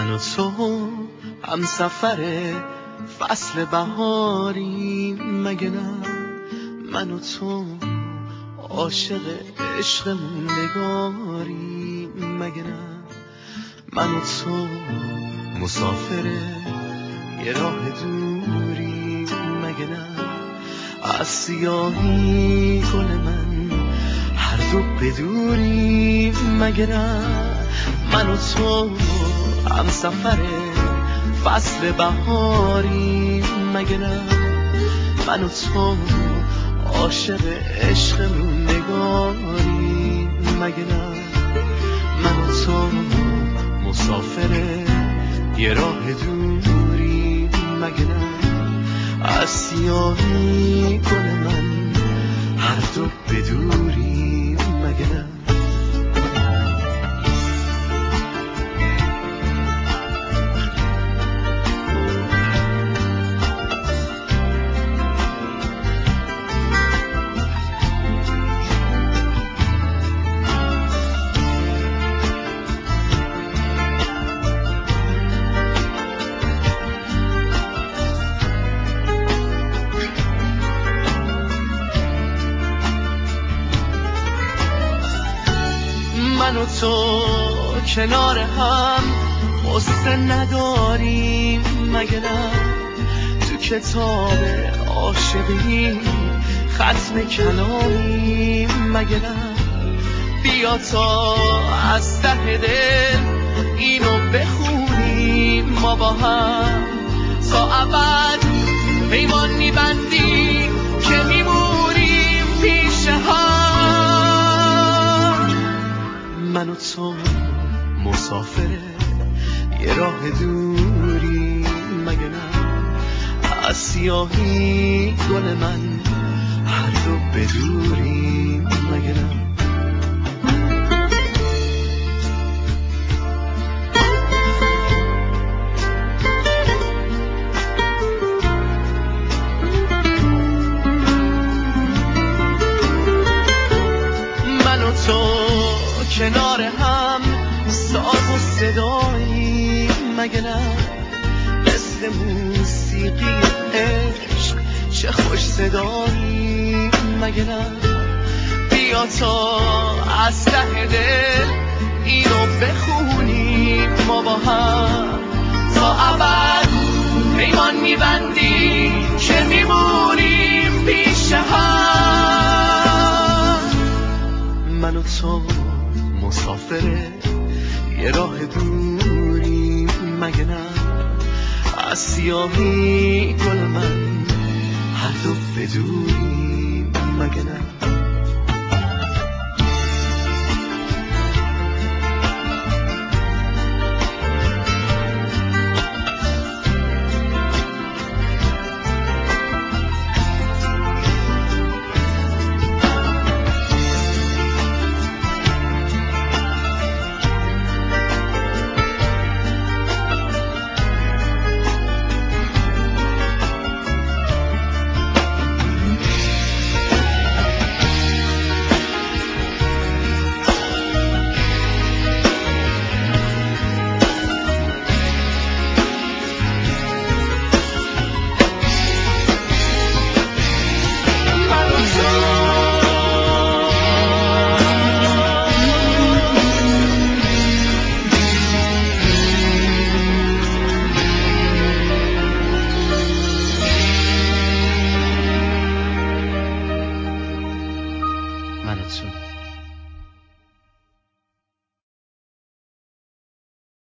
من و تو هم سفر فصل بهاریم مگه نه؟ من و تو عاشق عشق موندگاریم مگه نه؟ من و تو مسافر یه راه دوریم مگه نه؟ از سیاهی گل من هر دو بدوریم مگه نه؟ من و تو هم سفر فصل بهاریم مگه نه؟ من و تو عاشق عشق موندگاریم مگه نه؟ من و تو مسافر یه راه دوریم مگه نه؟ از سیاهی گل من هر دو بدوریم مگه نه؟ من و تو کنار هم قصه نداریم مگه نه؟ تو کتاب عاشقی ختم کلامیم مگه نه؟ بیا تا از ته دل اینو بخونیم ما با هم تا ابد پیمان میبندیم که میمونیم پیش هم. من و تو مسافر یه راه دوری مگه نه؟ از سیاهی گل من هر دو بدوریم مگه نه؟ من و تو کنار هم ساز و صدایی مگه نه؟ مثل موسیقی عشق چه خوش صدایی مگه نه؟ بیا تا از ته دل اینو بخونیم ما با هم تا ابد پیمان میبندیم که میمونیم پیش هم. من و تو مسافر یه راه دوریم مگه نه؟ از سیاهی گل من هر دو بدوریم مگه نه؟ من و تو